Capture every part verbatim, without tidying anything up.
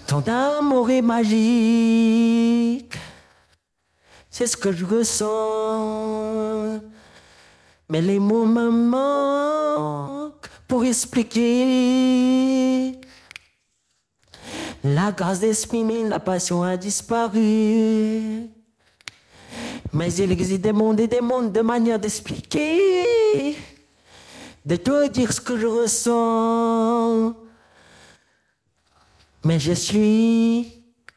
Ton amour est magique, c'est ce que je ressens. Mais les mots me manquent pour expliquer. La grâce d'exprimer la passion a disparu. Mais il existe des mondes et des mondes de manière d'expliquer, de te dire ce que je ressens. Mais je suis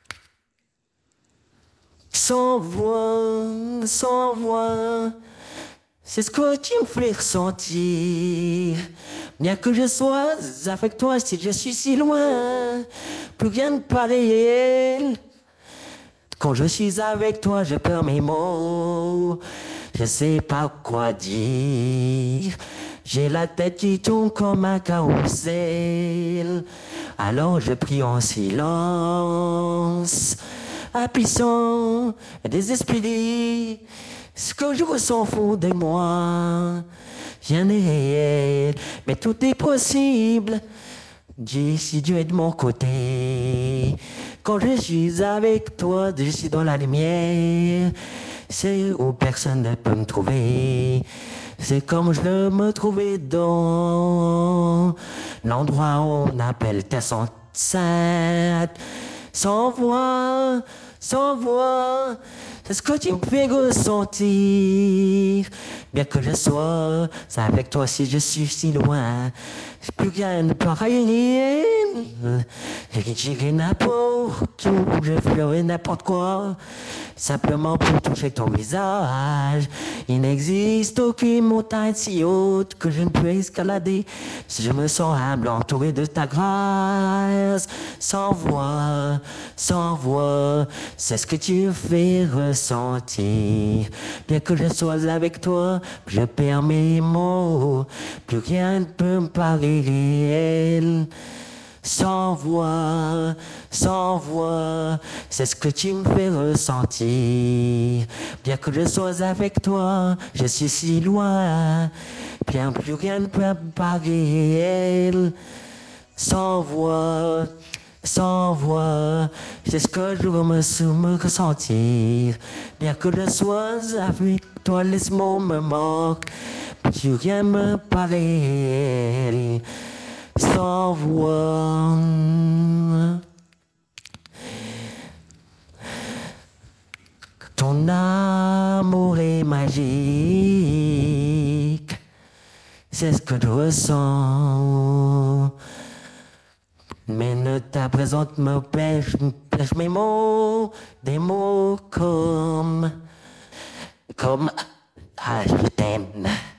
sans voix, sans voix. C'est ce que tu me fais ressentir. Bien que je sois avec toi, si je suis si loin, plus rien ne pareil. Quand je suis avec toi, je perds mes mots. Je sais pas quoi dire. J'ai la tête qui tourne comme un carrousel. Alors je prie en silence, appuissant, désespéré. Ce que je ressens au fond de moi, rien n'est réel, mais tout est possible. Dieu, si Dieu est de mon côté, quand je suis avec toi, je suis dans la lumière. C'est où personne ne peut me trouver. C'est comme je me trouvais dans l'endroit où on appelle Terre Sainte. Sans voix, sans voix, c'est ce que tu me fais ressentir. Bien que je sois avec toi si je suis si loin, plus rien ne peut rien. J'ai rien à pour tout, je ferai n'importe quoi, simplement pour toucher ton visage. Il n'existe aucune montagne si haute que je ne peux escalader si je me sens humble, entouré de ta grâce. Sans voix, sans voix, c'est ce que tu me fais ressentir. Bien que je sois avec toi, je perds mes mots, plus rien ne peut me paraître réel. Sans voix, sans voix, c'est ce que tu me fais ressentir. Bien que je sois avec toi, je suis si loin, bien plus rien ne peut me paraître réel. Sans voix, sans voix, c'est ce que je me me ressentir. Bien que je sois avec toi, les mots me manquent, plus rien me paraît. Sans voix, ton amour est magique, c'est ce que je ressens. Mais ne ta présence me pêche, me pêche mes mots, des mots comme, comme, ah, je t'aime.